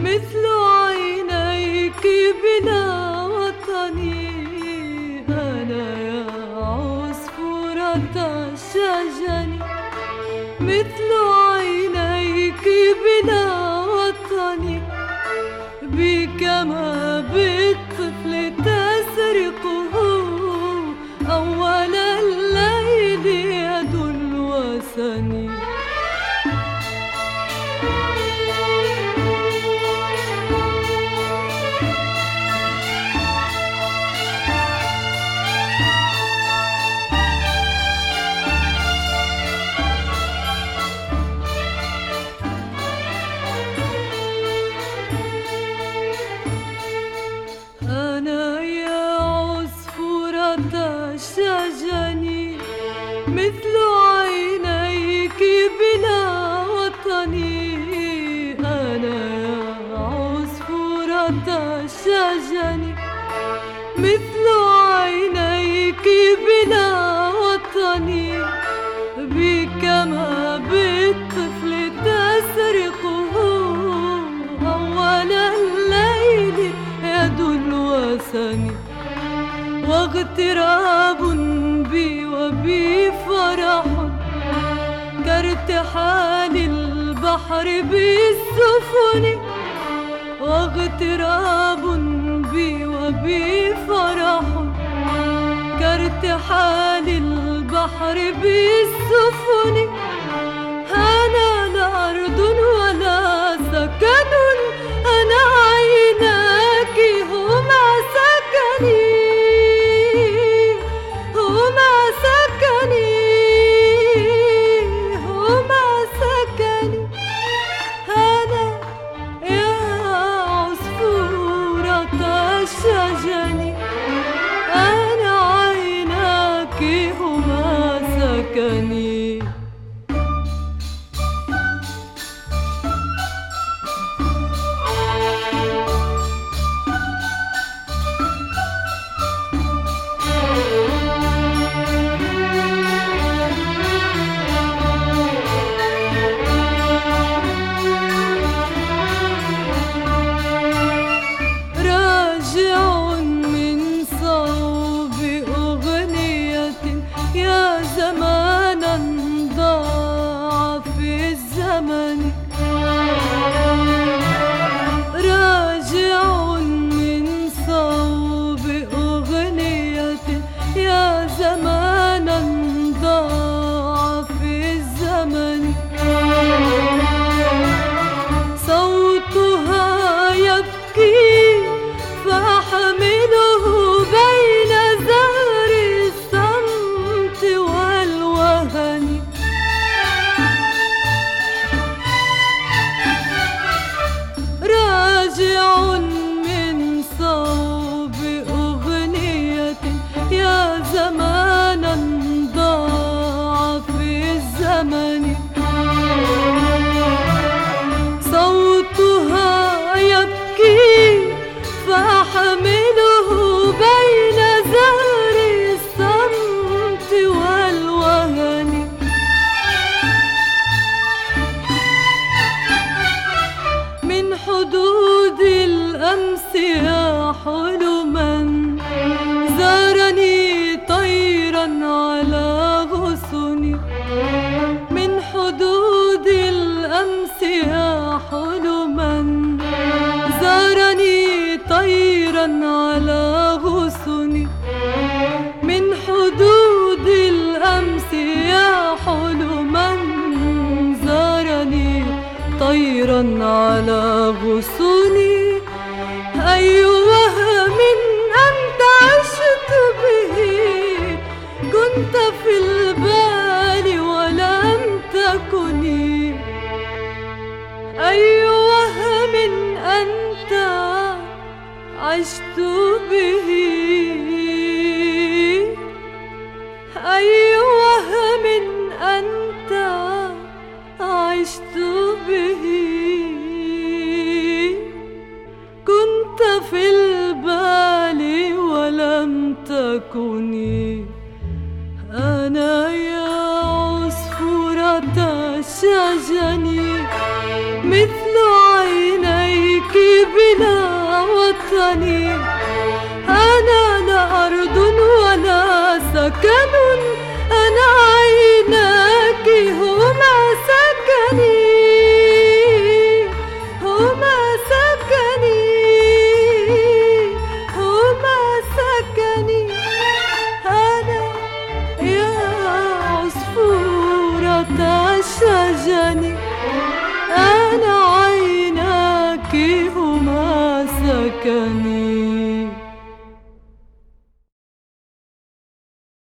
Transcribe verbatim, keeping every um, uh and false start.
مثل عينيك بلا وطني. أنا يا عصفورة الشجن مثل عينيك بلا وطني. بكما بالطفل تسرقه أول الليل يد الوثني. أنا يا عصفورة الشجن مثل عينيك بلا وطني. أنا يا عصفورة الشجن مثل عينيك بلا وطني. بكما بالطفل تسرقه أول الليل يد الوثني. واغتراب بي وبي فرح كارتحال البحر بالسفن. واغتراب بي وبي فرح كارتحال البحر بالسفن. أنا لا أرض ولا سكن، أنا عيناك هما سكني، هما سكني، هما سكني. أنا يا عصفورة الشجن أنا عيناك هما سكني. زمانا ضاع في الزمن. راجع من صوب أغنية يا زمانا ضاع في الزمن. صوتها يبكي فأحمله بين زهر الصمت والوهن. راجع من صوب أغنية يا زمانا ضاع في الزمن. صوتها يبكي فأحمله بين زهر الصمت والوهن. من حدود الأمس يا حلما زارني طيرا على غصني. من حدود الأمس يا حلما زارني طيرا على غصني. من حدود الأمس يا حلما زارني طيرا على غصني. أي وهم أنت عشت به كنت في البال ولم تكني. أي وهم أنت عشت به، أي وهم أنت عشت به كنت في البال ولم تكني. أنا يا عصفورة الشجن مثل عينيك إلى وطني. أنا لا أرض ولا سكن، أنا عيناك هما سكني، هما سكني، هما سكني. أنا يا عصفورة الشجن، أنا عيناك هما سكني.